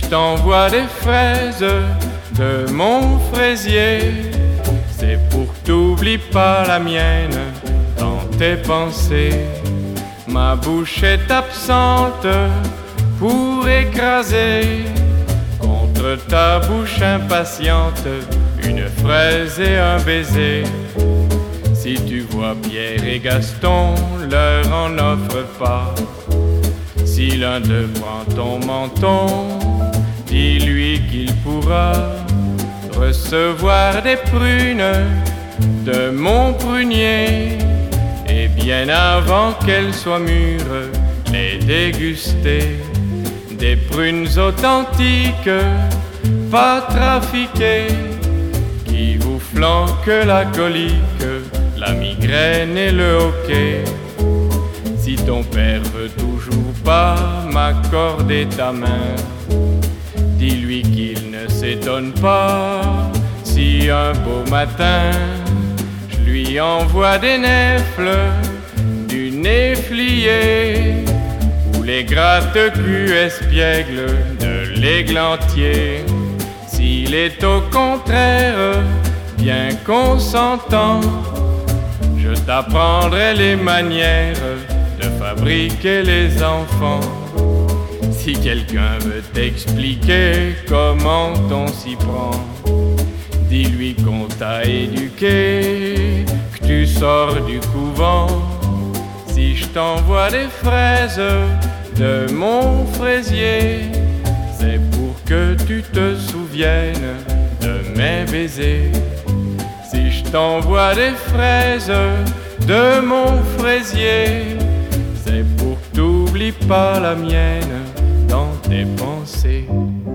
t'envoie des fraises de mon fraisier, c'est pour que t'oublies pas la mienne dans tes pensées. Ma bouche est absente pour écraser contre ta bouche impatiente une fraise et un baiser. Si tu vois Pierre et Gaston, leur en offre pas. Si l'un te prend ton menton, dis-lui qu'il pourra recevoir des prunes de mon prunier, et bien avant qu'elles soient mûres, les déguster. Des prunes authentiques, pas trafiquées, qui vous flanquent la colique, la migraine et le hoquet. Si ton père veut toujours pas m'accorder ta main, dis-lui qu'il ne s'étonne pas si un beau matin je lui envoie des nèfles du néflier ou les gratte-culs espiègles de l'églantier. S'il est au contraire bien consentant, je t'apprendrai les manières de fabriquer les enfants. Si quelqu'un veut t'expliquer comment on s'y prend, dis-lui qu'on t'a éduqué, que tu sors du couvent. Si je t'envoie des fraises de mon fraisier, c'est pour que tu te souviennes de mes baisers. Si je t'envoie des fraises de mon fraisier, c'est pour que t'oublies pas la mienne dans tes pensées.